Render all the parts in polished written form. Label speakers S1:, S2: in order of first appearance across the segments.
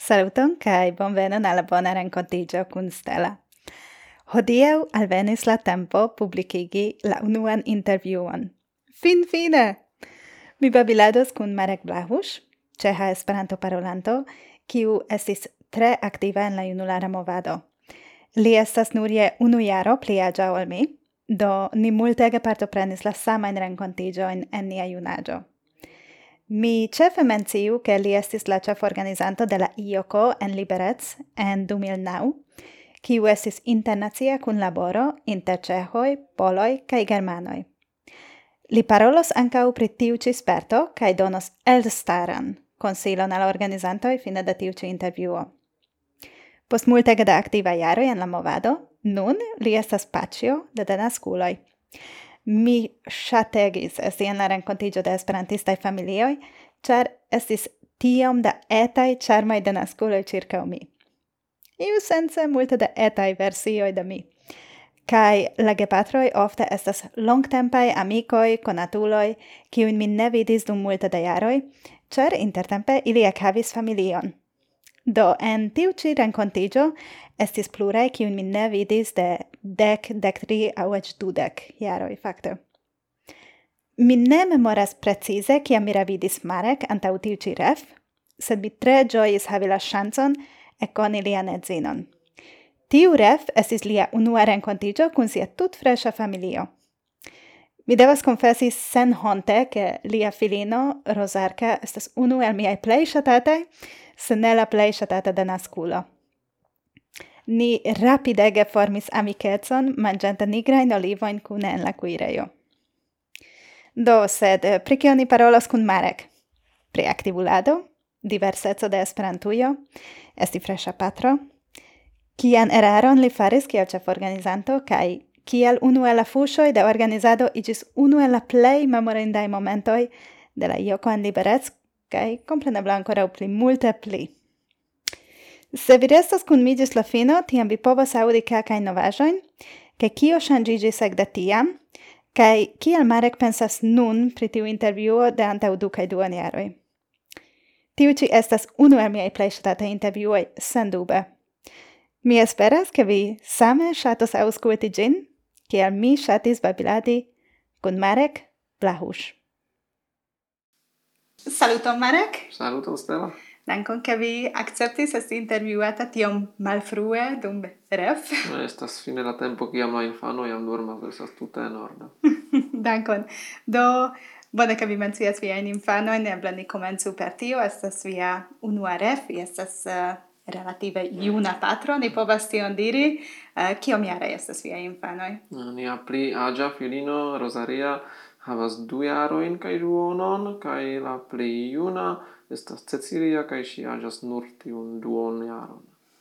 S1: Saluton kai bonvenon al la bona renkontiĝo kun Stella. Hodiaŭ alvenis la tempo publikigi la unuan intervjuon. Fine! Mi babilados kun Marek Blahuš, ĉeĥa Esperanto-parolanto, kiu estis tre aktiva en la junulara movado. Li estas nur je 1 jaro pli aĝa ol mi, do ni multege partoprenis la samajn renkontiĝojn en nia junaĝo. Mi ĉefe menciu ke li estis la ĉeforganizanto de la IOKO en Liberec en 2009, kiu estis internacia kunlaboro inter ĉeĥoj, poloj kaj germanoj. Li parolos ankaŭ pri tiu ĉi sperto kaj donos elstaran konsilon al organizantoj fine de tiu ĉi intervjuo. Post multege da aktivaj jaroj en la movado, nun li estas paĉjo de denaskuloj. Mi ŝategis esti en la renkontiĝo de esperantistaj familioj, ĉar estis tiom da etaj ĉarmaj denaskuloj ĉirkaŭ mi. Iusence multe da etaj versioj de mi. Kaj la gepatroj ofte estas longtempaj amikoj, konatuloj, kiujn mi ne vidis dum multe da jaroj, ĉar intertempe ili ekhavis familion. Do, en tiu ĉi renkontiĝo estis pluraj, kiujn mi ne vidis de 10, 13 aŭ eĉ 20 jaroj, fakte. Mi ne memoras precize, kiam mi revidis Marek antaŭ tiu ĉi ref, sed mi tre ĝojis havi la ŝancon ekkoni lian edzinon. Tiu ref estis lia unua renkontiĝo kun sia tutfreŝa familio. Mi devas konfesi senhonte, ke lia filino, Rozarka, estas unu el miaj plej ŝatataj, se ne la plej ŝatata denaskulo. Ni rapidege formis amikecon, manĝante nigrajn olivojn kune en la kuirejo. Do, sed pri kio ni parolos kun Marek? Pri aktivulado, diverseco de Esperantujo, esti freŝa patro, kian eraron li faris kiel ĉeforganizanto kaj kiel unu el la fuŝoj de organizado iĝis unu el la plej memorindaj momentoj de la IOKO en Liberec kaj kompreneble ankoraŭ pli multe pli. Se vi restas kun mi ĝis la fino, tiam vi povas aŭdi kelkajn novaĵojn, kaj kio ŝanĝiĝis ekde tiam, kaj kiel Marek pensas nun pri tiu intervjuo de antaŭ 2 kaj duonjaroj. Tiu ĉi estas unu el miaj plej ŝatataj intervjuoj, sendube. Mi esperas, ke vi same ŝatos aŭskulti ĝin, kiel mi ŝatis babiladi kun Marek Blahuš. Saluton, Marek!
S2: Saluton, Stella!
S1: Dankon, ke vi akceptis esti intervjuata tiom malfrue dum ref.
S2: Estas fine la tempo kiam la infano jam dormas, estas tute en ordo.
S1: Dankon. Do, bone ke vi mencias viajn infanojn, eble ni komencu per tio, estas via unua ref, vi estas relative juna patro, ni povas tion diri. Kiomjaraj estas viaj infanoj?
S2: Nia pli aĝa filino, Rosaria, havas 2 jarojn kaj duonon, kaj la pli juna estas Cecilia, kaj ŝi aĝas nur tiun duonjaron.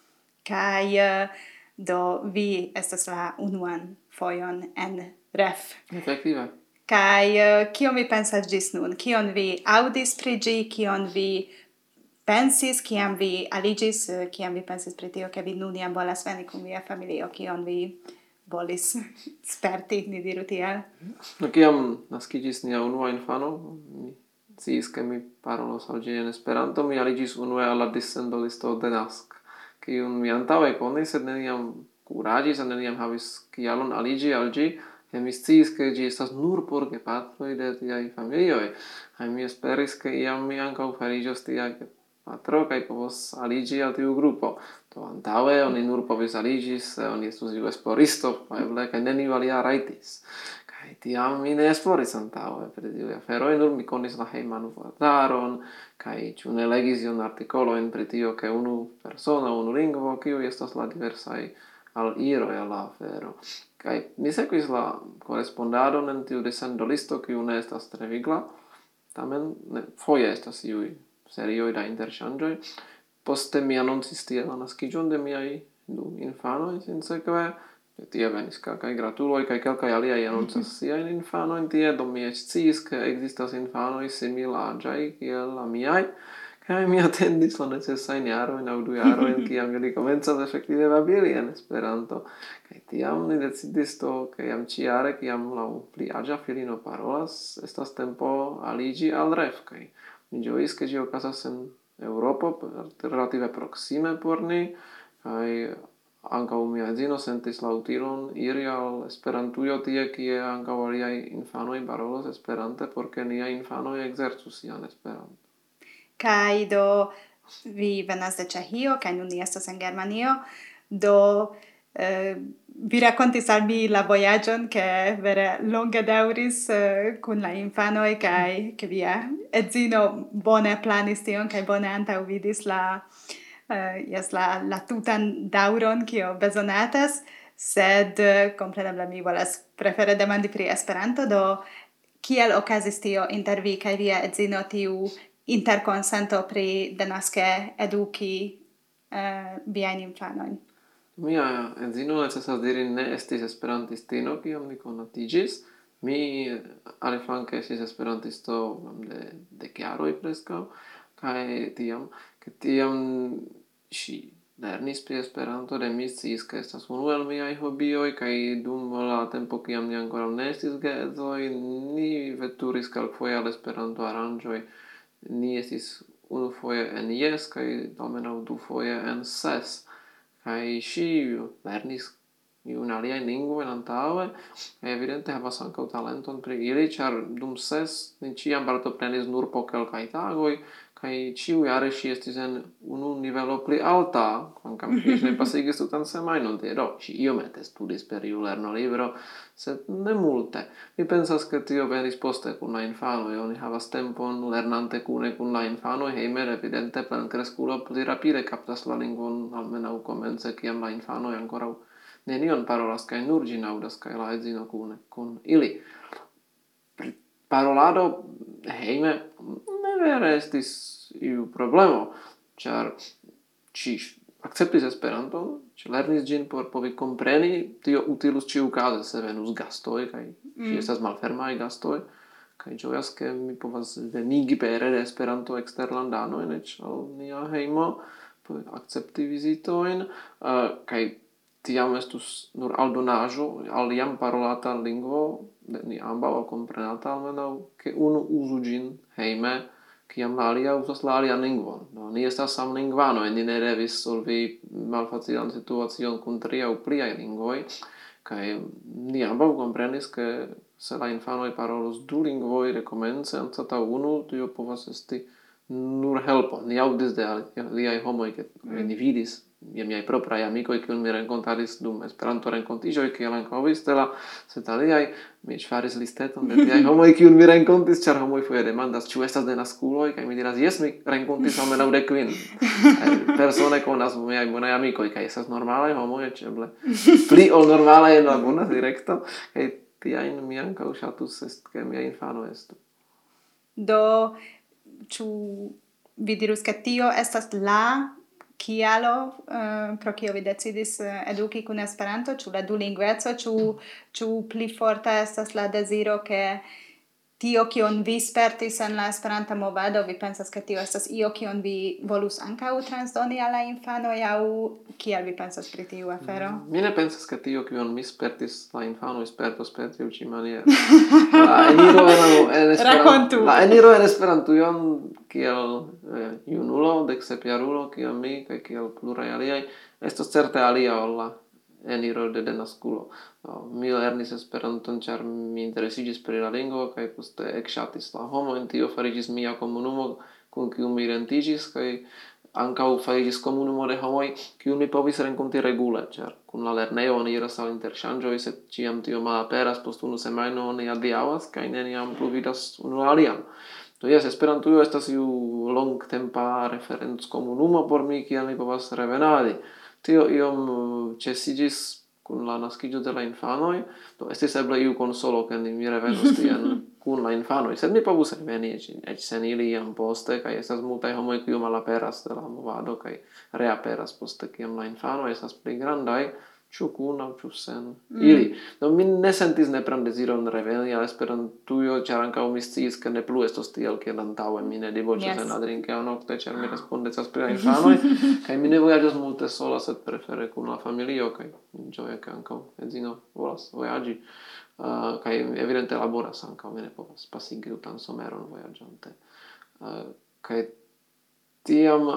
S1: Kaj do vi estas la unuan fojon en ref.
S2: Efektive.
S1: Kaj kion vi pensas ĝis nun? Kion vi aŭdis pri ĝi? Kion vi pensis, kiam vi aliĝis, kiam vi pensis pri tio, ke vi nun jam volas veni kun via familio? Kion vi volis sperti, ni diru tiel?
S2: Kiam naskiĝis nia unua infano, mi sciis, ke mi parolos al ĝi en Esperanto, mi aliĝis unue al la dissendolisto Denask, kiun mi antaŭe konis, sed neniam kuraĝis, neniam havis kialon aliĝi al ĝi, kaj mi sciis, ke ĝi estas nur por gepatroj de tiaj familioj, kaj mi esperis, ke iam mi ankaŭ fariĝos tia patro kaj povos aliĝi al tiu grupo. Do antaŭe oni nur povis aliĝi se oni estus iu esploristo, eble, kaj neniu alia rajtis. Kaj tiam mi ne esploris antaŭe pri tiuj aferoj, nur mi konis la hejman vortaron, kaj ĉu ne legis iun artikolojn pri tio, ke unu persono, unu lingvo, kiuj estas la diversaj aliroj al la afero. Kaj mi sekvis la korespondadon en tiu dissendolisto, kiu ne estas tre vigla, tamen foje estas iuj serioj da interŝanĝoj. Poste mi anoncis tie la naskiĝon de miaj 2 infanoj, sinsekve. Tie venis kelkaj gratuloj kaj kelkaj aliaj anoncas siajn infanojn tie, do mi eĉ sciis, ke ekzistas infanoj similaĝaj kiel la miaj, kaj mi atendis la necesajn jarojn aŭ 2 jarojn, kiam ili komencas efektive babili en Esperanto. Kaj tiam ni decidis ke jam ĉiare, kiam la pli aĝa filino parolas, estas tempo aliĝi al ref, kaj mi ĝojis, ke ĝi okazas en Europo relative proxime por ni, kai ankaŭ mia edzino sentis la utilon iri al Esperantujo tie, kie ankaŭ aliaj infanoj parolos Esperante, por ke niaj infanoj ekzercu sian Esperanton.
S1: Kai do vi venas de Ĉeĥio kaj nun ni estas en Germanio, do vi rakontis al mi la vojaĝon, ke vere longe daŭris kun la infanoj kaj ke via edzino bone planis tion kaj bone antaŭvidis la tutan daŭron, kio bezonatas, sed kompreneble mi volas prefere demandi pri Esperanto, do kiel okazis tio inter vi kaj via edzino, tiu interkonsento pri denaske eduki viajn infanojn?
S2: Mia edzino necesas diri ne estis esperantistino, kiam ni konatiĝis. Mi aliflanke estis esperantisto de 10 jaroj preskaŭ, kaj tiam ŝi lernis pri Esperanto de mi, sciis ke estas unu el miaj hobioj, kaj dum la tempo kiam ni ankoraŭ ne estis geedzoj, ni veturis kelkfoje al Esperanto-aranĝoj. Ni estis unufoje en jes kaj almenaŭ dufoje en ses. Kai ŝi lernis iun aliajn lingvojn antaŭe, kaj evidente havas ankaŭ talenton pri ili, ĉar dum ses ni ĉiam partoprenis nur po kelkaj tagoj, kaj ĉiujare ŝi estis en unu nivelo pli alta, kvankam ŝi eĉ ne pasigis tutan semajnon tie. Do ŝi iomete studis per iu lernolibro, sed ne multe. Mi pensas, ke tio venis poste kun la infanoj. Oni havas tempon lernante kune kun la infanoj hejme, evidente plenkreskulo pli rapide kaptas la lingvon, almenaŭ komence, kiam la infanoj ankoraŭ nenion parolas kaj nur ĝin aŭdas, kaj la edzino kune kun ili. Parolado hejme ne vere estis iu problemo, ĉar ŝi akceptis Esperanton, ŝi lernis ĝin por povi kompreni, tio utilus ĉiukaze, se venus gastoj, kaj ŝi estas malfermaj gastoj, kaj ĝojas, ke mi povas venigi pere de Esperanto eksterlandanojn eĉ al nia hejmo, por akcepti vizitojn, kaj tiam estus nur aldonaĵo al jam parolata lingvo de ni ambaŭ, aŭ komprenata almenaŭ, ke unu uzu ĝin hejme, kiam la alia uzas la alian lingvon. No, ni estas samlingvanoj, ni ne devis solvi malfacilan situacion kun 3 aŭ pliaj lingvoj, kaj ni ambaŭ komprenis, ke se la infanoj parolos 2 lingvoj dekomence anstataŭ unu, tio povas esti nur helpo. Ni aŭdis de aliaj homoj, ke ni vidis je miaj propraj amikoj, kiujn mi renkontadis dum Esperanto-renkontiĝoj, kiel ankaŭ vi, Stella, sed aliaj, mi eĉ faris listeton de tiaj homoj, kiujn mi renkontis, ĉar homoj foje demandas, ĉu estas denaskuloj, kaj mi diras, jes, mi renkontis almenaŭ 10. Persone konas miaj bonaj amikoj, kaj estas normalaj homoj, eĉ eble pli ol normalaj en la bona direkto, kaj tiajn mi ankaŭ ŝatus, ke miaj infanoj estu.
S1: Do, ĉu vi dirus, ke tio estas la kialo pro kio vi decidis eduki kun Esperanto, ĉu la dulingveco, ĉu pli forta estas la deziro, ke tio kion vi spertis en la Esperanta movado, vi pensas, ke tio estas io kion vi volus ankaŭ transdoni al la infanoj, aŭ kiel vi pensas pri tiu afero?
S2: Mi ne pensas, ke tio kion mi spertis la infanoj spertos per tiu ĉi maniero. La eniro en Esperantujon kiel junulo, 17-jarulo, kiel mi, kaj kiel pluraj aliaj, estos certe alia ol la eniro de denaskulo. Mi lernis Esperanton, ĉar mi interesiĝis pri la lingvo, kaj poste ekŝatis la homojn. Tio fariĝis mia komunumo, kun kiu mi identiĝis, kaj ankaŭ fariĝis komunumo de homoj, kiujn mi povis renkonti regule, ĉar kun la lernejo oni iras al interŝanĝoj, sed ĉiam tio malaperas, post unu semajno oni adiaŭas, kaj neniam plu vidas unu la alian. Do jes, Esperantujo estas iu longtempa referenc-komunumo por mi, kiel mi povas revenadi. Tio iom ĉesiĝis kun la naskiĝo de la infanoj, do estis eble iu konsolo, ke mi revenos tien kun la infanoj, sed mi povus reveni eĉ sen ili jam poste, kaj estas multaj homoj, kiuj malaperas de la movado, kaj reaperas poste, kiam la infanoj estas pli grandaj, ĉu kun aŭ ĉu sen ili. Do mi ne sentis nepran deziron reveni al Esperantujo, ĉar ankaŭ mi sciis, ke ne plu estos tiel kiel antaŭe. Mi ne diboĉos en la drinkeo nokte, ĉar mi respondecas pri la infanoj, kaj mi ne vojaĝos multe sola, sed prefere kun la familio, kaj ĝoje, ke ankaŭ edzino volas vojaĝi. Kaj evidente laboras ankaŭ, mi ne povas pasigi tutan someron vojaĝante. Kaj tiam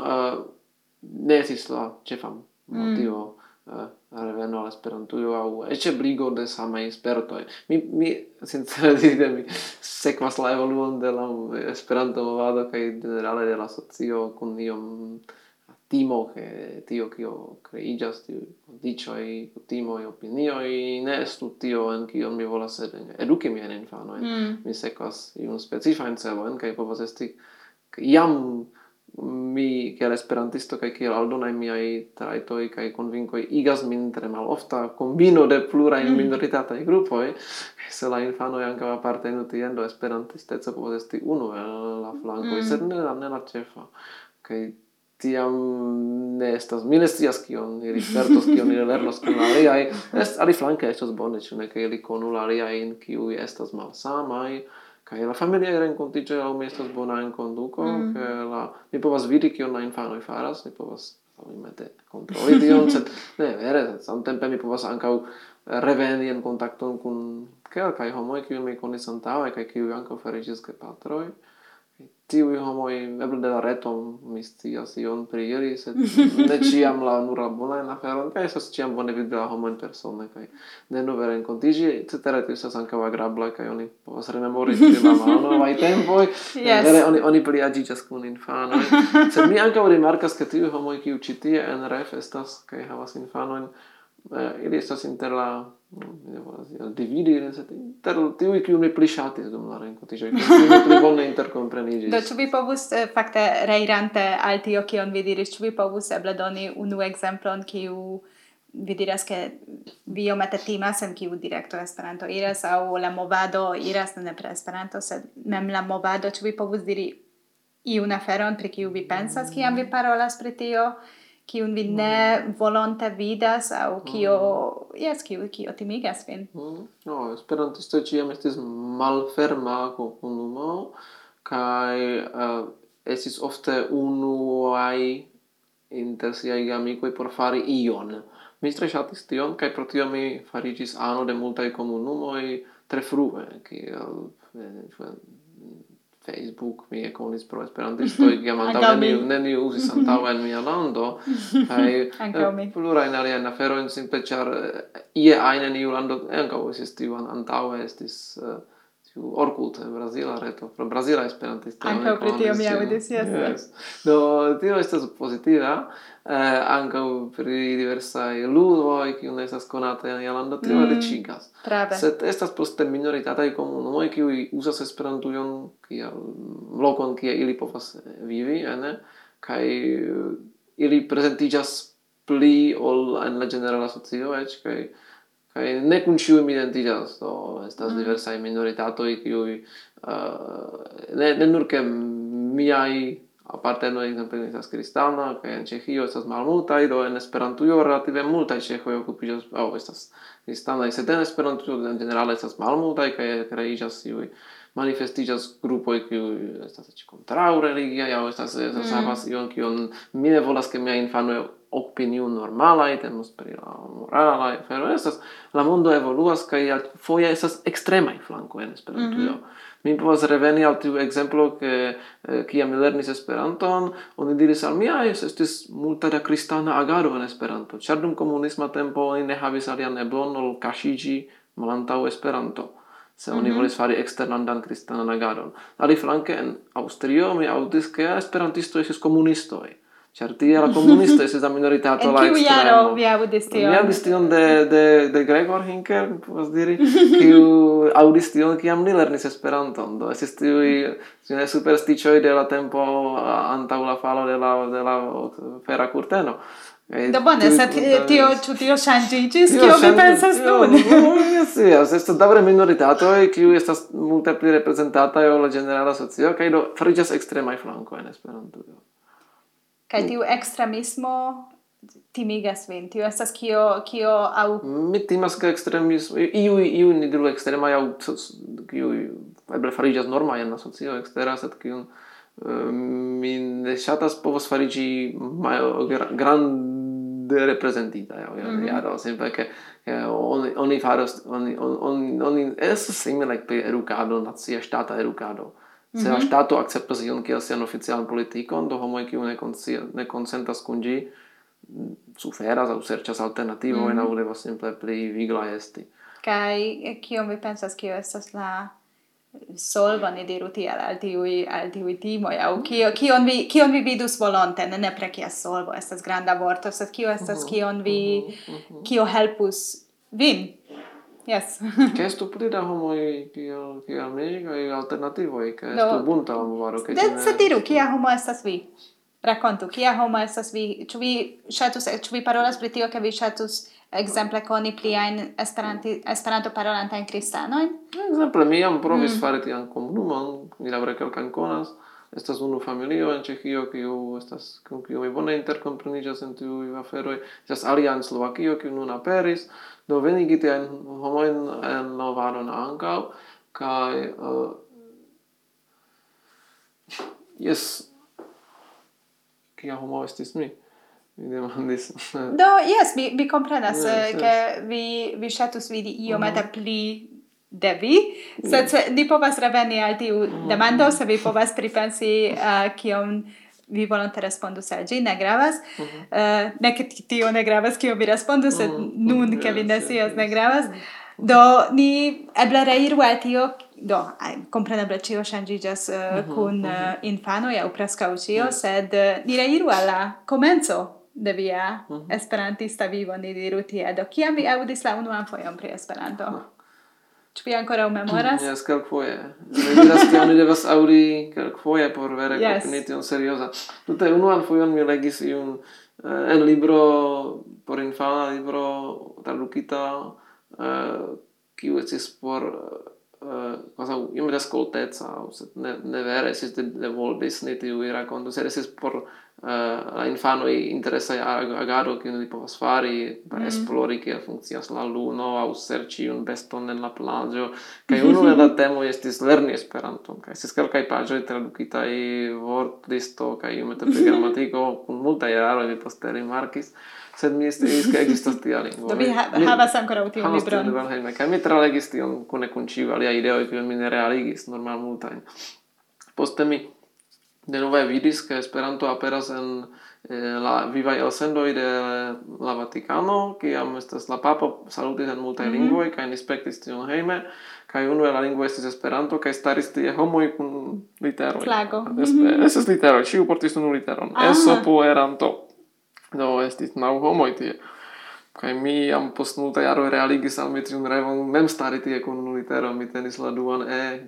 S2: ne estis la ĉefa motivo reveno al Esperantujo aŭ eĉ ebligo de samaj spertoj. Mi sincere dire mi sekvas la evoluon de la Esperanto-movado kaj ĝenerale de la socio kun iom timo che tio kio kreiĝas, tiu kondiĉoj, kutimoj, opinioj ne estu tio en kion mi volas eduki miajn infanojn. Mi sekvas iun specifajn celojn kaj povas esti jam mi kiel esperantisto kaj kiel aldonaj miaj trajtoj kaj konvinkoj igas min tre malofta kombino de pluraj minoritataj grupoj, se la infanoj ankaŭ apartenu tien, do esperantisteco povas esti unu el la flankoj, sed ne la ĉefa. Kaj tiam ne estas, mi ne scias kion ili spertos, kion ili lernos kun aliaj, aliflanke estos bone, ĉu ne, ke ili konu la aliajn, kiuj estas malsamaj, kaj la familiaj renkontiĝoj aŭ mi estas bona enkonduko, ke mi povas vidi kion la infanoj faras, mi povas iomete kontroli tion, sed ne vere, samtempe mi povas ankaŭ reveni en kontakton kun kelkaj homoj, kiuj mi konis antaŭe kaj kiuj ankaŭ fariĝis gepatroj. Tiuj homoj eble de la reto mi scias ion pri ili, sed ne ĉiam la nura bonajn aferojn, kaj estas ĉiam bone vidi la homojn persone kaj denove renkontiĝi, cetere tio estas ankaŭ agrabla kaj oni povas rememori pri la malnovaj tempoj, vere oni pliaĝiĝas kun infanoj, sed mi ankaŭ rimarkas ke tiuj homoj kiuj ĉi tie en Ref estas kaj havas infanojn, ili estas inter la ne volas dividi, sed inter tiuj kiuj mi pli ŝatis dum la renkontiĝoj, kiuj mi pli bone interkompreniĝis.
S1: Do ĉu vi povus fakte reirante al tio kion vi diris, ĉu vi povus eble doni unu ekzemplon kiu vi diras ke vi iomete timas en kiu direkto Esperanto iras aŭ la movado iras ne per Esperanto, sed mem la movado, ĉu vi povus diri iun aferon pri kiu vi pensas kiam vi parolas pri tio? Kiun vi ne volonte vidas aŭ kio timigas vin?
S2: No, esperantisto ĉiam estis malferma komunumo kaj estis ofte unuaj inter siaj geamikoj por fari ion. Mi tre ŝatis tion kaj pro tio mi fariĝis ano de multaj komunumoj tre frue, kiel Facebook mi ekonis pro esperantistoj, kiam antaŭe neniu uzis antaŭe en mia lando, kaj plurajn aliajn aferojn simple ĉar ie ajn en iu lando ankaŭ estis tiu antaŭe estis tiu Orkut, brazila reto, pro brazila esperantisto.
S1: Ankaŭ pri tio mi aŭdis, jes.
S2: Do tio estas pozitiva, ankaŭ pri diversaj ludoj, kiuj ne estas konataj en nia lando, tio riĉigas. Sed estas poste minoritataj komunumoj, kiuj uzas Esperantujon kiel lokon kie ili povas vivi, kaj ili prezentiĝas pli ol en la ĝenerala socio eĉ, kaj ne kun ĉiuj mi identiĝas, do estas diversaj minoritatoj, kiuj ne nur ke miaj aparteno ekzemple estas kristana, kaj en Ĉeĥio estas malmultaj, do en Esperantujo relative multaj ĉeĥoj okupiĝas aŭ estas kristanaj, sed en Esperantujo en ĝenerale estas malmultaj kaj kreiĝas iuj manifestiĝas grupoj kiuj estas eĉ kontraŭ religiaj aŭ estas havas ion kion mi ne volas ke miaj infanoj opiniu normalaj, temas pri la moralaj aferoj, estas la mondo evoluas kaj foje estas ekstremaj flankoj en Esperantujo. Mi povas reveni al tiu ekzemplo ke kiam mi lernis Esperanton, oni diris al mi, estis multa da kristana agado en Esperanto, ĉar dum komunisma tempo oni ne havis alian eblon ol kaŝiĝi malantaŭ Esperanto, se oni volis fari eksterlandan kristanan agadon. Aliflanke en Aŭstrio mi aŭdis ke esperantistoj estis komunistoj, ĉar tie la komunistoj estis la minoritato la ekstremo.
S1: En kiu jaro vi aŭdis tion?
S2: Mi aŭdis tion de Gregor Hinkel, povas diri, kiu aŭdis tion kiam li lernis Esperanton. Do estis tiuj superstiĉoj de la tempo antaŭ la falo de la fera kurteno.
S1: Do bone, sed ĉu tio ŝanĝiĝis? Kio vi pensas nun?
S2: Estas daŭre minoritatoj, kiuj estas multe pli reprezentataj ol la ĝenerala socio, kaj do fariĝas ekstremaj flankoj en Esperantujo.
S1: Kaj tiu ekstremismo timigas vin? Tio estas kio aŭ...
S2: Mi timas ke ekstremismo, iuj ni diru ekstremaj aŭ kiuj eble fariĝas normaj en la socio ekstera, sed kiun mi ne ŝatas povos fariĝi grande reprezentita jaro, simple ke oni faros, oni estas simile pri edukado, nacia ŝtata edukado. se la stato acceptas ion kiel sian oficialan politikon, do homoj kiu ne konsentas kun ĝi suferas aŭ serĉas alternativojn aŭ devas simple pli vigla esti.
S1: Kaj kion vi pensas, kio estas la solvo, ni diru tiel, al tiuj timoj, aŭ kion vi vidus volonte, ne nepre kia solvo, estas granda vorto, sed kio estas kio helpus vin? Yes.
S2: Ke estu pli da homoj kiel mi, kaj alternativoj, ke estu bunta la movado, ke
S1: se diru, kia homo estas vi? Rakontu, kia homo estas vi? Ĉu vi parolas pri tio, ke vi ŝatus exemple koni pliajn Esperanto parolantajn kristanojn?
S2: Exemple, mi jam provis fari tian komunumon, mi daŭre kelkajn konas. Estas unu familio en Ĉeĥio, kun kiu mi bone interkompreniĝas en tiuj aferoj. Estas alia en Slovakio, kiu nun aperis. Do venigi tiajn homojn en movadon ankaŭ, kaj jes, kia homo estis mi? Mi demandis.
S1: Do, yes, mi komprenas, ke vi ŝatus vidi iomete pli de vi, sed ni povas reveni al tiu demando, se vi povas pripensi kion vi volonte respondus al ĝi, ne gravas. Ne ke tio ne gravas, kio vi respondus, sed nun, ke vi ne scias, ne gravas. Do, ni eble reiru al tio, do, kompreneble ĉio ŝanĝiĝas kun infanoj aŭ preskaŭ ĉio, sed ni reiru al la komenco de via esperantista vivo, ni diru tie. Do, kiam vi aŭdis la unuan fojon pri Esperanto? Ĉu vi ankoraŭ memoras?
S2: Jes, kelkfoje. Mi diras, ke oni devas aŭdi kelkfoje por vere kompreni tion serioza. Tute unuan fojon mi legis iun en libro por infana, libro tradukita, kiu estis por iomete skolteca, sed ne vere estis de Walt Disney tiuj rakonto, sed estis por la infanoj interesa agado, kiun li povas fari, esplori kiel funkcias la luno, aŭ serĉi iun beston en la plaĝo. Kaj unu el la temoj estis lerni Esperanton. Kaj estis kelkaj paĝoj tradukitaj vortlisto kaj iomete pri gramatiko, kun multaj eraroj, mi poste rimarkis. Sed mi sciis, ke ekzistas tia lingvo.
S1: Do vi havas ankoraŭ tiun libron?
S2: Havas tiun hejme. Kaj mi tralegis tion kune kun ĉiuj aliaj ideoj, kiujn mi ne realigis normal multajn. Poste mi denove vidis, ke Esperanto aperas en la vivaj elsendoj de la Vatikano, kiam estas la papo salutis en multaj lingvoj, kaj ni spektis tion hejme, kaj unu el la lingvoj estis Esperanto, kaj staris tie homoj kun literoj.
S1: Flago.
S2: Estas literoj, ĉiu portis unu literon. Eso pueranto. Do estis 9 homoj tie. Kaj mi jam post multaj jaroj realigis al mi tiun revon mem stari tie kun unu litero, mi tenis la duan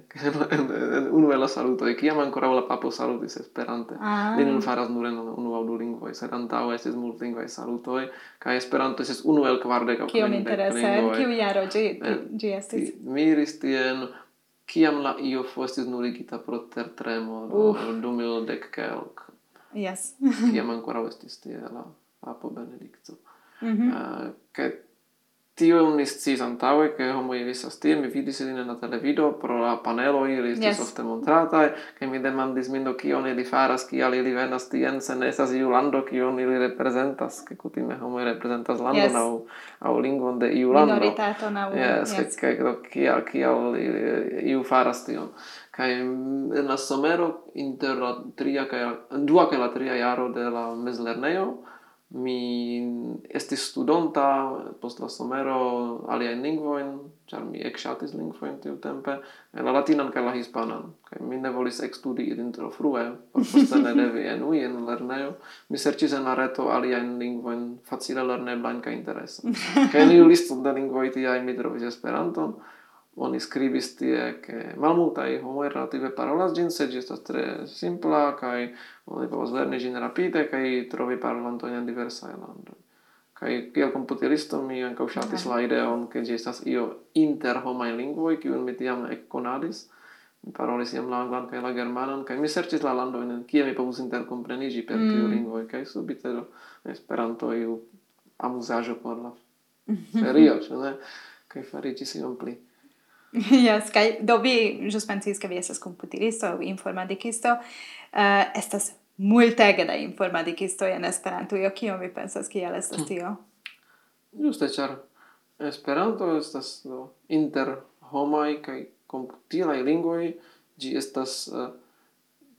S2: en unu el la salutoj, kiam ankoraŭ la papo salutis Esperante. Li nun faras nur en unu aŭ du lingvoj, sed antaŭe estis multlingvaj salutoj, kaj Esperanto estis unu el 40 aŭ 50 lingvoj.
S1: Kiom interese, en kiu jaro ĝi estis?
S2: Mi iris tien kiam la IOFO estis nuligita pro tertremo, 2010 kelk.
S1: Yes.
S2: Kiam ankoraŭ estis tie la papo Benedikto. Ke tio ni sciis antaŭe, ke homoj visas tie, mi vidis ilin en la televido pro la paneloj, ili estis ofte montrataj, kaj mi demandis min, do kion ili faras, kial ili venas tien, se ne estas iu lando kiun ili reprezentas, ke kutime homoj reprezentas landon aŭ lingvon de iu lando.
S1: Minoritaton aŭ
S2: Kaj do kial iu faras tion. Kaj en la somero inter la dua kaj la tria jaro de la mezlernejo mi estis studonta post la somero aliajn lingvojn, ĉar mi ekŝatis lingvojn tiutempe, la latinan kaj la hispanan. Kaj mi ne volis ekstudi ilin tro frue, por poste ne devi enui en lernejo. Mi serĉis en la reto aliajn lingvojn facile lerneblajn kaj interesajn. Kaj en iu listo de lingvoj tiaj mi trovis Esperanton. Oni skribis tie, ke malmultaj homoj relative parolas ĝin, sed ĝi estas tre simpla kaj oni povas lerni ĝin rapide kaj trovi parolantojn en diversaj landoj. Kaj kiel komputilisto mi ankaŭ ŝatis la ideon, ke ĝi estas io inter homaj lingvoj, kiujn mi tiam ekkonadis. Mi parolis jam la anglan kaj la germanan, kaj mi serĉis la landojn, kie mi povus interkompreniĝi per tiuj lingvoj, kaj subite Esperanto iu amuzaĵo por la ferio, ĉu ne? Kaj fariĝis iom pli.
S1: Yes, kaj do vi ĵus pensis, ke vi estas komputilisto aŭ informatikisto. Estas multege da informatikistoj en Esperantujo. Kion vi pensas, kial estas tio?
S2: Ĝuste, ĉar Esperanto estas inter homaj kaj komputilaj lingvoj, ĝi estas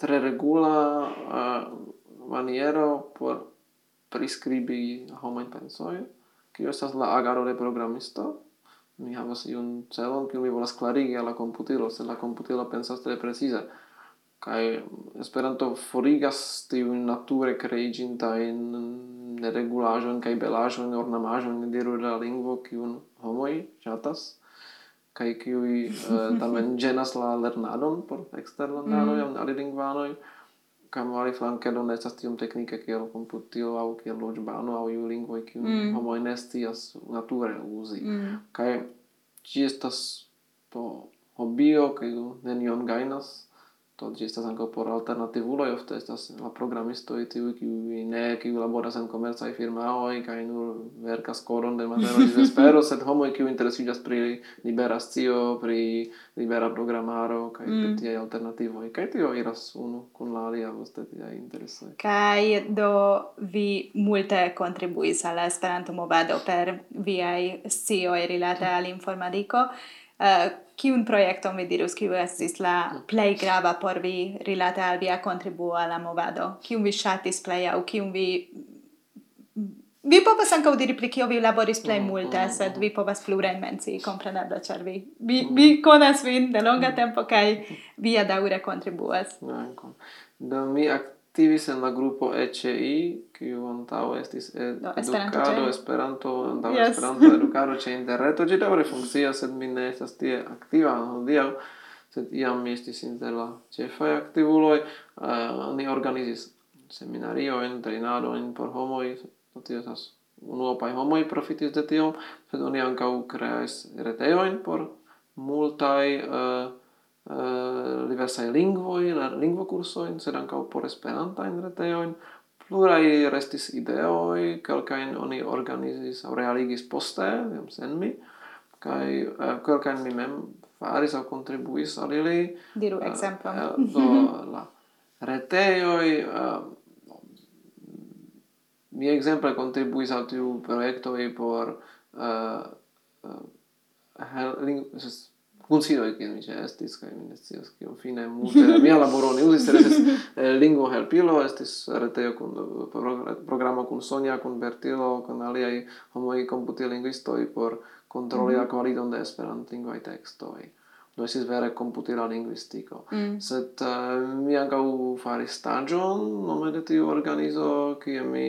S2: tre regula maniero por priskribi homajn pensoj, kio estas la agaro de programisto. Mi havas iun celon, kiun mi volas klarigi al la komputilo, sed la komputilo pensas tre precize. Kaj Esperanto forigas tiujn nature kreiĝintajn neregulaĵojn kaj belaĵojn, ornamaĵojn, diru de la lingvo, kiun homoj ŝatas, kaj kiuj tamen ĝenas la lernadon por eksterlandanoj aŭ alilingvanoj. Kaj aliflanke do ne estas tiom teknike kiel komputilo aŭ kiel loĝbano aŭ iuj lingvoj, kiujn homoj ne scias nature uzi. Kaj ĝi estas hobio, kiu nenion gajnas. Ĝi estas ankaŭ por alternativuloj, ofte estas la programistoj tiuj, kiuj laboras en komercaj firmaoj kaj nur verkas kodon de mateno ĝis vespero, sed homoj, kiuj interesiĝas pri libera scio, pri libera programaro kaj pri tiaj alternativoj. Kaj tio iras unu kun la alia poste tiaj interesoj.
S1: Kaj do vi multe kontribuis al la Esperanto-movado per viaj scioj rilate al informadiko. Kiun projekton vi dirus, kiu estis la plej grava por vi rilate al via kontribuo al la movado? Kiun vi ŝatis plej aŭ kiun vi povas ankaŭ diri pri kio vi laboris plej multe, sed vi povas plurajn mencii, kompreneble, ĉar vi konas vin de longa tempo kaj vi daŭre kontribuas.
S2: Do mi aktivis en la grupo ECI, kiu antaŭe estis edukado Esperanto, antaŭe Esperanto edukado ĉe interreto. Ĝi daŭre funkcias, sed mi ne estas tie aktiva hodiaŭ, sed iam mi estis inter la ĉefaj aktivuloj. Ni organizis seminariojn, trejnadojn por homoj, tio estas unuopaj homoj profitis de tio, sed oni ankaŭ kreas retejojn por multaj diversaj lingvoj, lingvokursojn, sed ankaŭ por esperantajn retejojn. Pluraj restis ideoj, kelkajn oni organizis aŭ realigis poste, jam sen mi, kaj kelkajn mi mem faris aŭ kontribuis al ili.
S1: Diru ekzemplon.
S2: Do la retejoj, mi ekzemple kontribuis al tiu projektoj por kunsidoj, kiel mi ĉeestis, kaj mi ne scias kiom fine multe mia laboro oni uzis, sed estis lingvohelpilo, estis retejo kun programo kun Sonja, kun Bertilo, kun aliaj homoj komputilingvistoj por kontroli la kvaliton de esperantlingvaj tekstoj. Do estis vere komputila lingvistiko. Sed mi ankaŭ faris staĝon nome de tiu organizo, kie mi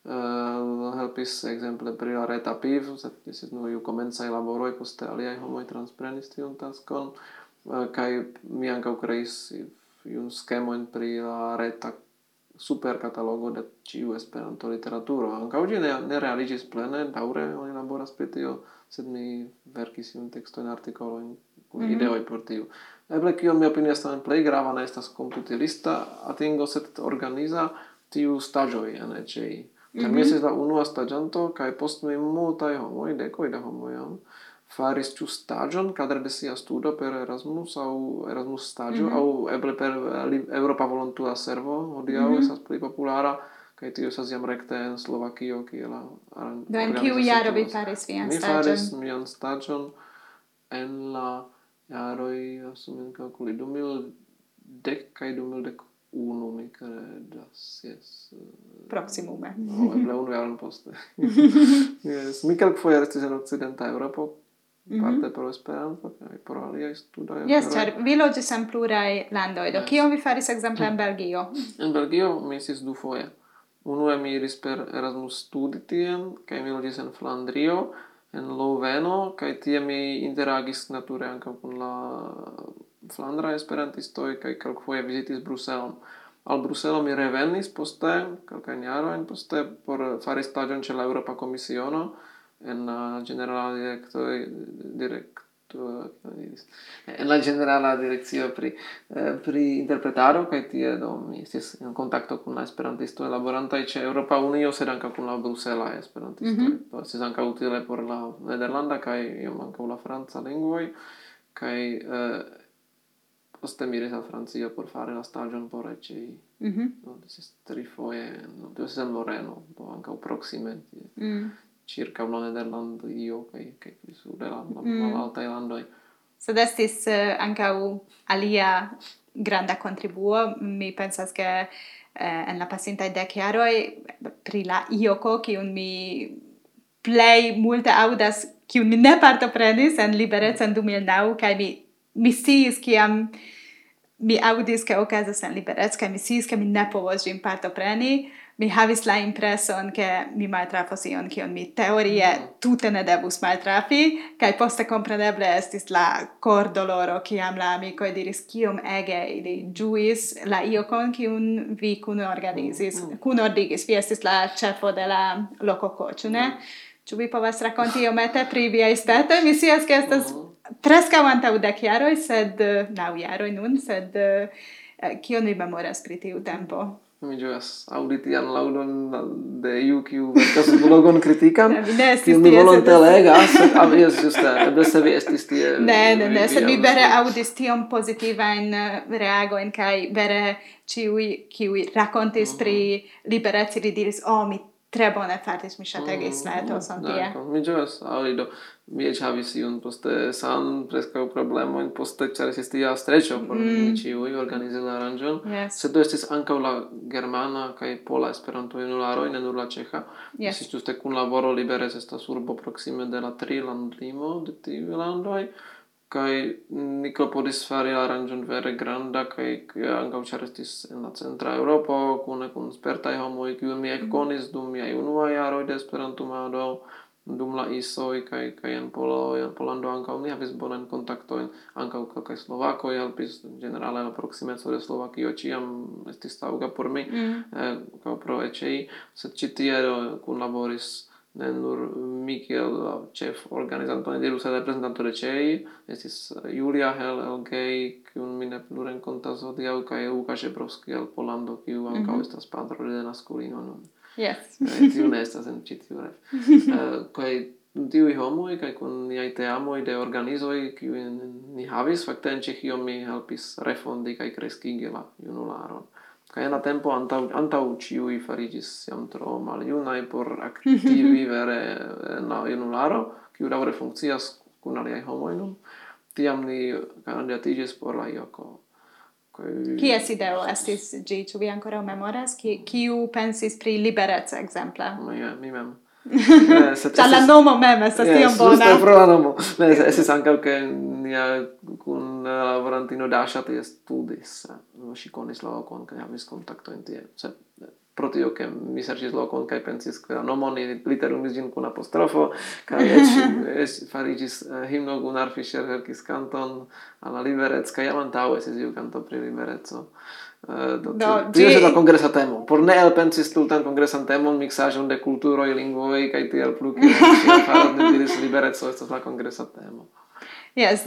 S2: helpis ekzemple pri la reta PIV, sed estis nur iu komencaj laboroj, poste aliaj homoj transprenis tiun taskon, kaj mi ankaŭ kreis iun skemojn pri la reta superkatalogo de ĉiu Esperanto-literaturo. Ankaŭ ĝi ne realiĝis plene, daŭre oni laboras pri tio, sed mi verkis iun tekstojn, artikolojn kun ideoj por tio. Eble kion mi opinias tamen plej grava ne estas komputilista atingo, sed organiza tiu staĝoj en ECI. Kaj mi estis la unua staĝanto, kaj post mi multaj homoj, dekoj da homoj faris ĉu staĝon kadre de sia studo per Erasmus aŭ Erasmus staĝo aŭ eble per Eŭropa volontula servo, hodiaŭ estas pli populara, kaj tio estas jam rekte en Slovakio, kie la
S1: do en kiu jaro vi faris vian staĝon?
S2: Mi faris mian staĝon en la jaroj, mi kalkuli, 2010 kaj 2011, mi kredas, jes.
S1: Proximume.
S2: Eble unu jaron poste. Yes. Mi kelkfoje restis en okcidenta Eŭropo, parte pro Esperanto kaj pro aliaj studoj.
S1: Jes, ĉar vi loĝis en pluraj landoj. Do kion vi faris ekzemple en Belgio?
S2: En Belgio mi estis dufoje. Unue mi iris per Erasmus studi tien, kaj mi loĝis en Flandrio, en Louveno, kaj tie mi interagis nature ankaŭ kun la flandra esperantistoj kaj kelkfoje vizitis Bruselon. Al Bruselo mi revenis poste, kelkajn jarojn poste, por fari staĝon ĉe la Eŭropa Komisiono en la ĝenerala en la ĝenerala direkcio pri interpretado, kaj tie do mi estis en kontakto kun la esperantistoj laborantaj ĉe Eŭropa Unio, sed ankaŭ kun la bruselaj esperantistoj. Do estis ankaŭ utile por la nederlanda kaj iom ankaŭ la franca lingvoj, kaj poste mi iris al Francio por fari la staĝon por ECI. Do estis trifoje, do estis en Loreno, do ankaŭ proksime ĉirkaŭ la Nederlandio kaj pli sude la malaltaj landoj.
S1: Sed estis ankaŭ alia granda contribuo. Mi pensas che en la pasintaj 10 jaroj pri la ioko, kiun mi plej multe aŭdas, kiun mi ne partoprenis en Liberec en 2009, kaj mi sciis kiam mi audis che okazas en Liberec, kaj mi sciis che mi ne povos ĝin partopreni, mi havis la impreson che mi maltrafos ion kion mi teorie tute ne devus maltrafi, kaj poste kompreneble estis la kordoloro, kiam la amikoj diris kiom ege ili ĝuis la iokon kiun vi kunordigis. Vi estis la ĉefo de la lokoko, ĉu ne? Ĉu vi povas rakonti iomete pri viaj spertoj? Mi scias ke estas preskaŭ antaŭ 10 jaroj, sed 9 jaroj nun, sed kion vi memoras pri tiu tempo?
S2: Mi ĝojas aŭdi tian laŭdon de iu, kiu verkas blogon kritikan, kiu mi volonte legas, sed jes ĝuste, eble se vi estis tie.
S1: Ne, sed mi vere aŭdis tiom pozitivajn reagojn, kaj vere ĉiuj, kiuj rakontis pri Liberec, ili diris, mi tre bone fartis, mi ŝategis la etoson tie.
S2: Mi ĝojas aŭdi, do mi eĉ havis iun poste preskaŭ problemojn, poste ĉar estis tia streĉo por ni ĉiuj organizi la aranĝon, sed do estis ankaŭ la germana kaj pola Esperanto-junularoj, ne nur la ĉeĥa. Estis ĝuste kunlaboro. Liberec estas urbo proksime de la 3 landlimo de tiuj landoj, kaj ni klopodis fari la aranĝon vere granda, kaj ankaŭ ĉar estis en la centra Eŭropo, kune kun spertaj homoj, kiujn mi ekkonis dum miaj unuaj jaroj de Esperantumado, dum la isoj kaj en Pollando ankaŭ mi havis bonajn kontaktojn, ankaŭ kelkaj slovakoj helpis, ĝenerale la proksimeco de Slovakio ĉiam estis taŭga por mi, ankaŭ pro ECI, sed ĉi tie kunlaboris ne nur mi kiel ĉeforganizanto, ne diru, sed reprezentanto de ECI, estis Julia LG, kiun mi ne plu renkontas hodiaŭ, kaj Łukasz Żebrowski el Pollando, kiu ankaŭ estas patro de naskulino nun.
S1: Yes.
S2: Tiu ne estas en ĉi tiu rev. Kaj tiuj homoj kaj kun niaj teamoj de organizoj, kiujn ni havis, fakte en Ĉeĥio mi helpis refondi kaj kreskigi la junularon. Kaj en la tempo antaŭ ĉiuj fariĝis jam tro maljunaj por aktivi vere en la junularo, kiu daŭre funkcias kun aliaj homoj nun. Tiam ni kandidatiĝis por la ioko.
S1: Kies ideo estis ĝi? Ĉu vi ankoraŭ memoras? Kiu pensis pri Liberec ekzemple?
S2: Mi mem.
S1: Ĉar la nomo mem estas tiom bona.
S2: Ĝuste pro la nomo. Estis ankaŭ ke nia kunlaborantino Daŝa tie studis. Ŝi konis la lokon kaj havis kontaktojn tie. Pro tio ke mi serĉis lokon kaj pensis ke la nomon ni literumis ĝin kun apostrofo, kaj eĉ fariĝis himno. Gunnar Fischer verkis kanton al la Liberec, kaj jam antaŭe estis iu kanto pri Libereco. Tio estas la kongresa temo. Por ne elpensis tutan kongresan temon, miksaĵon de kulturoj, lingvoj kaj tiel plu, kiel ŝi faras, ne diris Libereco estas la kongresa temo.
S1: Yes,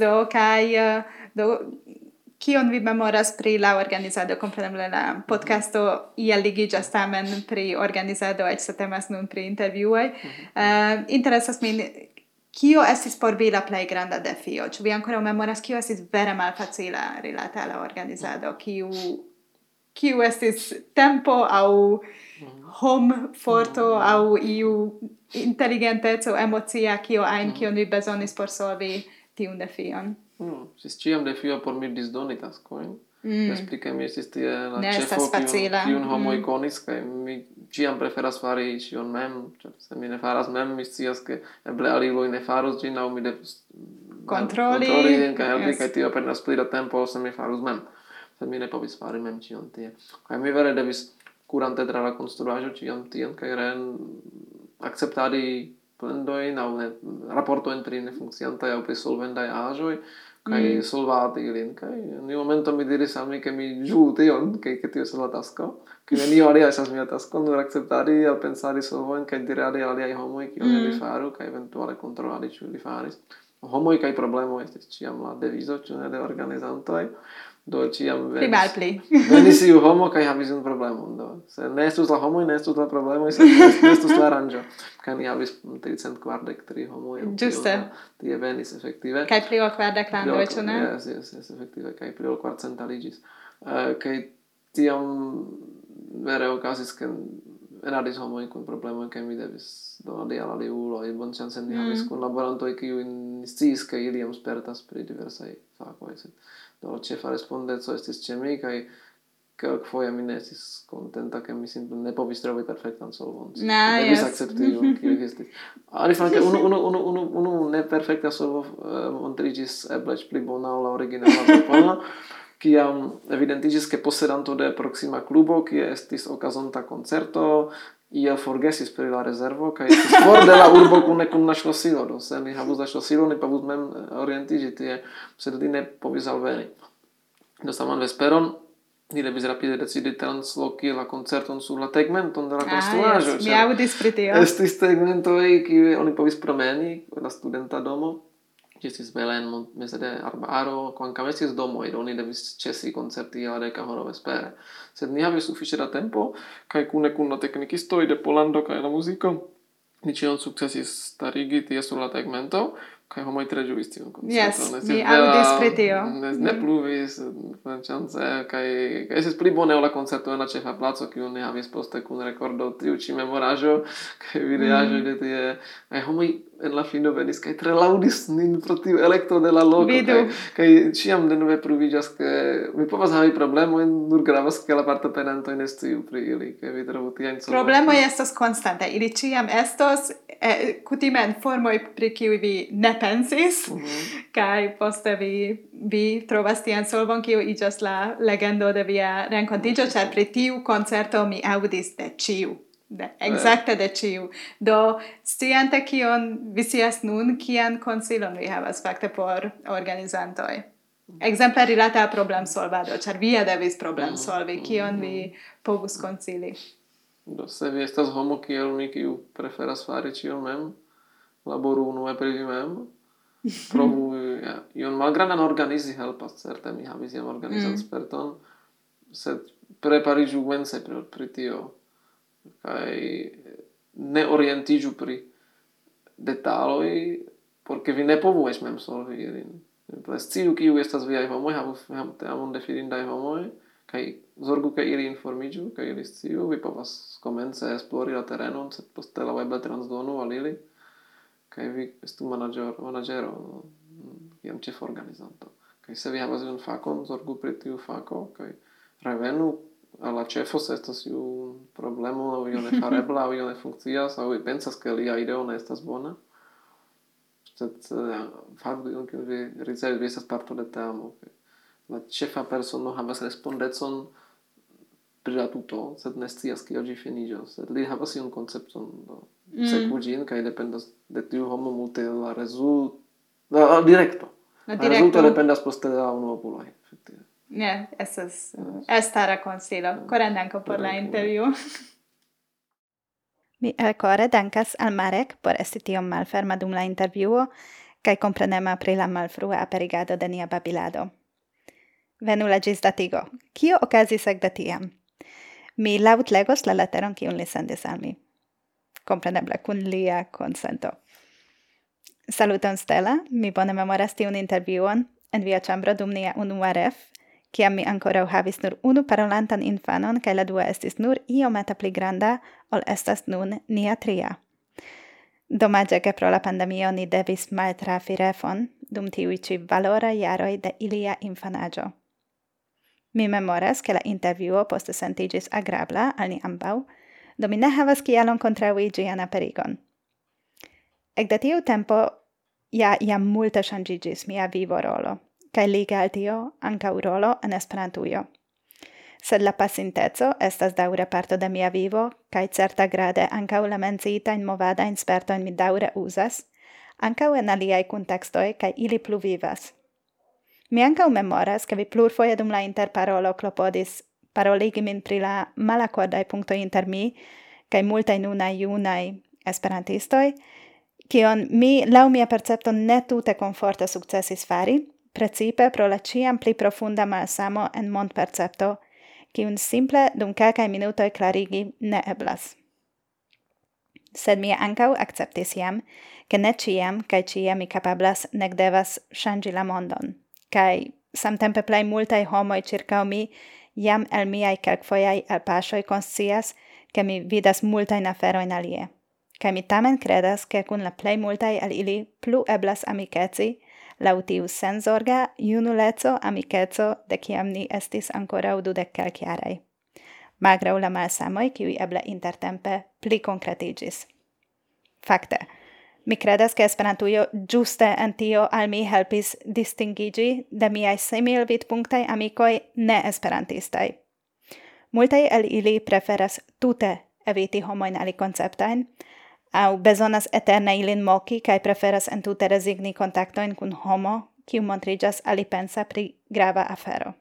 S1: kion vi memoras pri la organizado? Kompreneble la podcasto iel ligiĝas tamen pri organizado, eĉ se temas nun pri intervjuoj. Interesas min, kio estis por vi la plej granda defio? Ĉu vi ankoraŭ memoras, kio estis vere malfacila rilate al la organizado? Kiu estis tempo aŭ homforto aŭ iu inteligenteco emocia, kio ajn, kion vi bezonis por solvi tiun defion?
S2: Estis ĉiam defio por mi disdoni taskojn. Esplike mi estis tie la
S1: Ne
S2: ĉefo,
S1: estas facila.
S2: kiun homoj konis, kaj mi ĉiam preferas fari ĉion mem. Se mi ne faras mem, mi scias ke eble aliuloj ne faros ĝin, aŭ mi devus
S1: kontroli
S2: kaj helpi, kaj tio perdas pli da tempo, se mi farus mem. Sed mi ne povis fari mem ĉion tie. Kaj mi vere devis kurante tra la konstruaĵo ĉiam tien kaj akceptadi plendojn aŭ raportojn pri nefunkciantaj aŭ pri solvendaj aĵoj, kaj solvati ilin. Kaj en iu momento mi diris al mi, ke mi ĝuu tion, ke tio estas la tasko, ke nenio alia estas mia tasko, nur akceptadi, elpensadi solvojn kaj diradi al aliaj homoj, kion ili faru, kaj eventuale kontroladi, ĉu ili faris. Homoj kaj problemoj estis ĉiam la devizo, ĉu ne, de organizantoj. Do ĉiam venis iu homo kaj havis unu problemon. Do se ne estus la homoj, ne estus la problemoj, sed ne estus la aranĝo. Kaj ni havis 343 homoj.
S1: Ĝuste.
S2: Tie venis efektive.
S1: Kaj pli ol 40 landoj, ĉu ne?
S2: Jes, efektive, kaj pli ol 400 aliĝis. Kaj tiam vere okazis, ke enadis homoj kun problemoj, kaj mi devis donadi al aliuloj. Bonŝance ni havis kunlaborantoj, kiuj sciis, ke ili jam spertas pri diversaj fakoj. do ĉefa respondeco estis ĉe mi kaj kelkfoje mi ne estis kontenta ke mi simple ne povis trovi perfektan solvon. Devis akcepti iun kiu ekzistis. Aliflanke unu neperfekta solvo montriĝis eble eĉ pli bona ol la originala propono, kiam evidentiĝis ke posedanto de proksima klubo, kie estis okazonta koncerto, iel forgesis pri la rezervo kaj estis for de la urbo kune kun la ŝlosilo. Do se ni havus la ŝlosilon, ni povus mem orientiĝi tie, sed li ne povis alveni. Do saman vesperon ni devis rapide decidi transloki la koncerton sur la tegmenton de la konstruaĵo.
S1: Mi aŭdis pri tio.
S2: Estis tegmentoj, kiuj oni povis promeni, la studenta domo. Ĝi estis bela en meze de arbaro, kvankam estis domoj, do oni devis ĉesi koncerti je la 10:00 vespere. Sed ni havis sufiĉe da tempo, kaj kune kun la teknikistoj de Polando kaj la muziko, ni ĉion sukcesis starigi tie sur la tegmento, kaj homoj tre ĝuis tiun koncerton.
S1: Yes, mi aŭdis pri tio.
S2: Ne pluvis, ŝance, kaj estis pli bone ol la koncerto en la ĉefa placo, kiun ni havis poste kun rekordo tiu ĉi memoraĵo kaj videaĵoj de tie. Kaj homoj en la fino venis kaj tre laŭdis nin pro tiu elektro de la loko. Kaj ĉiam denove pruviĝas, ke mi povas havi problemojn, nur gravas, ke la partoprenantoj ne sciu pri ili, ke vi trovu tiajn solvojn.
S1: Problemoj estas konstante. Ili ĉiam estos, kutime en formoj pri kiuj vi ne pensis, kaj poste vi trovas tian solvon, kiu iĝas la legendo de via renkontiĝo, ĉar pri tiu koncerto mi aŭdis de ĉiu. Exacte de ĉiu. Do, sciante kion vi scias nun, kian konsilon vi havas fakte por organizantoj? Ekzemple rilate al problemsolvado, ĉar vi devis problemsolvi, kion vi povus konsili?
S2: Do, se vi estas homo kiel mi, kiu preferas fari ĉion mem, laboru unue pri vi mem, provu ion malgrandan organizi helpas, certe mi havis iam organizan-sperton, sed prepariĝu mense pri tio, kaj ne orientiĝu pri detaloj, por ke vi ne povu eĉ mem solvi ilin. Sciu kiuj estas viaj homoj, havu teamon de fidindaj homoj, kaj zorgu ke ili informiĝu, kaj ili sciu, vi povas komence esplori la terenon, sed poste laŭeble transdonu al ili, kaj vi estu manaĝero, kiam ĉeforganizanto. Kaj se vi havas iun fakon, zorgu pri tiu fako, kaj revenu al la ĉefo, se estas iu problemo, aŭ io ne farebla, aŭ io ne funkcias, aŭ vi pensas, ke lia ideo ne estas bona. Sed fakte kiun vi ricevis, vi estas parto de teamo. La ĉefa persono havas respondecon pri la tuto, sed ne scias kiel ĝi finiĝos. Sed li havas iun koncepton, sekvu ĝin, kaj dependas de tiu homo multe la direkto. La rezulto dependas poste de la unuopuloj, efektive.
S1: Ne, estas estara konsilo. Koran danko por la intervjuo. Mi elkore dankas al Marek por esti tiom malferma dum la intervjuo kaj komprenema pri la malfrua aperigado de nia babilado. Venu la ĝisdatigo. Kio okazis ekde tiam? Mi laŭtlegos la leteron kiun li sendis al mi. Kompreneble kun lia konsento. Saluton Stella, mi bone memoras tiun intervjuon en via ĉambro dum nia unua ref, kiam mi ankoraŭ havis nur unu parolantan infanon kaj la dua estis nur iomete pli granda ol estas nun nia tria. Domaĝe ke pro la pandemio ni devis maltrafi refon dum tiuj ĉi valoraj jaroj de ilia infanaĝo. Mi memoras ke la intervjuo poste sentiĝis agrabla al ni ambaŭ, do mi ne havas kialon kontraŭi ĝian aperigon. Ekde tiu tempo jam multe ŝanĝiĝis mia vivorolo, kaj lige al tio ankaŭ rolo en Esperantujo. Sed la pasinteco estas daŭre parto de mia vivo, kaj certagrade ankaŭ la menciitajn movadajn spertojn mi daŭre uzas, ankaŭ en aliaj kuntekstoj, kaj ili pluvivas. Mi ankaŭ memoras, ke vi plurfoje dum la interparolo klopodis paroligi min pri la malakordaj punktoj inter mi kaj multaj nunaj junaj esperantistoj, kion mi laŭ mia percepto ne tute komforte sukcesis fari, precipe pro la ĉiam pli profunda malsamo en mondpercepto, kiun simple dum kelkaj minutoj klarigi ne eblas. Sed mi ankaŭ akceptis jam, ke ne ĉiam kaj ĉie mi kapablas nek devas ŝanĝi la mondon, kaj samtempe plej multaj homoj ĉirkaŭ mi jam el miaj kelkfojaj elpaŝoj konscias, ke mi vidas multajn aferojn alie. Kaj mi tamen kredas, ke kun la plej multaj el ili plu eblas amikeci, laŭ tiu senzorga junuleco amikeco de kiam ni estis ankoraŭ 20 kelkjaraj. Malgraŭ la malsamoj, kiuj eble intertempe pli konkretiĝis. Fakte, mi credas ke Esperantujo ĝuste en tio al mi helpis distingiĝi de miaj similvidpunktaj amikoj ne-esperantistaj. Multaj el ili preferas tute eviti homojn alikonceptajn, aŭ bezonas eterne ilin moki kaj preferas entute rezigni kontaktojn kun homo, kiu montriĝas alipensa pri grava afero.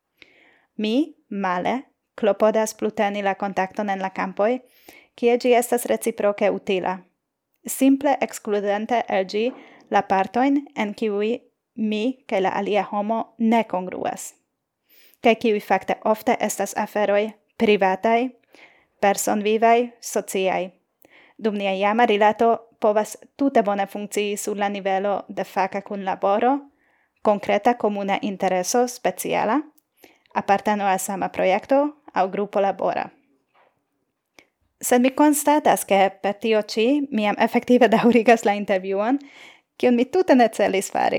S1: Mi, male, klopodas pluteni la kontakton en la kampoj, kie ĝi estas reciproke utila, simple excludente el ĝi la partojn en kiuj mi kaj la alia homo ne kongruas, kaj kiuj fakte ofte estas aferoj privataj, personvivaj, sociaj. Dum nia jama rilato povas tute bone funkcii sur la nivelo de faka kunlaboro, konkreta komuna intereso speciala, aparteno al sama projekto aŭ grupo labora. Sed mi konstatas, ke per tio ĉi mi jam efektive daŭrigas la intervjuon, kiun mi tute ne celis fari.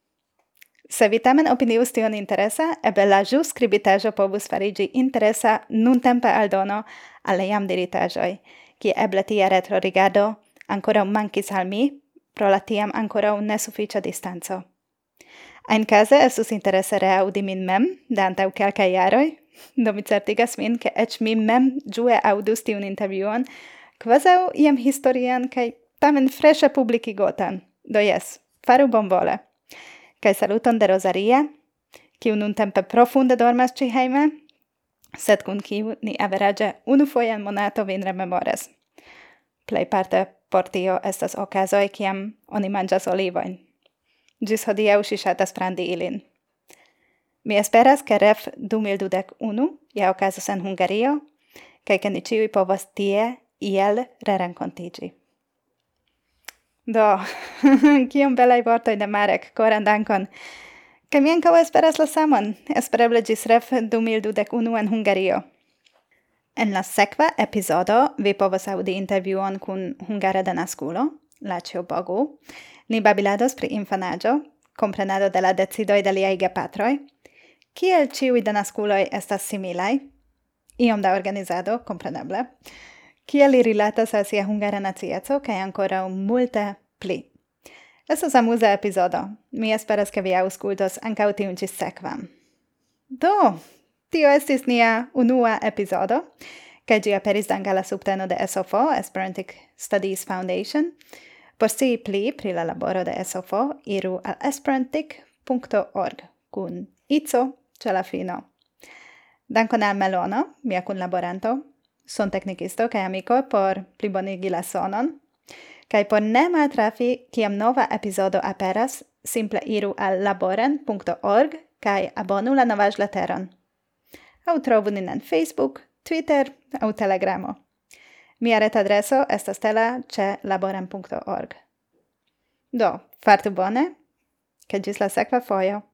S1: Se vi tamen opinius tion interesa, eble la ĵus skribitaĵo povus fariĝi interesa nuntempa aldono al la jam diritaĵoj, kie eble tia retrorigardo ankoraŭ mankis al mi pro la tiam ankoraŭ nesufiĉa distanco. Ajnkaze estus interese reaŭdi min mem de antaŭ kelkaj jaroj, do mi certigas min, ke eĉ mi mem ĝue aŭdus tiun intervjuon, kvazaŭ iam historian kaj tamen freŝe publikigotan. Do jes, faru bonvole. Kaj saluton de Rosaria, kiu nuntempe profunde dormas ĉi hejme, sed kun kiu ni averaĝe unufoje en monato vin rememoras. Plejparte por tio estas okazoj, kiam oni manĝas olivojn. Ĝis hodiaŭ ŝi ŝatas prandi ilin. Mi esperas, ke REF 2021 ja okazos en Hungario, kaj ke ni ĉiuj povos tie iel rerenkontiĝi. Do, kiom belaj vortoj de Marek, koran dankon. Kaj mi ankaŭ esperas la samon, espereble ĝis REF 2021 en Hungario. En la sekva epizodo vi povos aŭdi intervjuon kun hungara denaskulo, Lácio Bogu. Ni babilados pri infanaĝo, komprenado de la decidoj de liaj gepatroj, kiel ĉiuj denaskuloj estas similaj, iom da organizado, kompreneble, kiel li rilatas al sia hungara nacieco kaj ankoraŭ multe pli. Estas amuza epizodo. Mi esperas, ke vi aŭskultos ankaŭ tiun ĉi sekvan. Do, tio estis nia unua epizodo, kaj ĝi aperis dank al la subteno de SOFO, Esperantic Studies Foundation. Por scii pli pri la laboro de SOFO, iru al esperantic.org kun ico ĉe la fino. Dankon al Melono, mia kunlaboranto, sonteknikisto kaj amiko por plibonigi la sonon, kaj por ne maltrafi kiam nova epizodo aperas, simple iru al laboren.org kaj abonu la novaĵleteron. Aŭ trovu nin en Facebook, Twitter aŭ Telegramo. Mia retadreso estas stela ĉe laboren.org. Do, fartu bone, kaj ĝis la sekva fojo.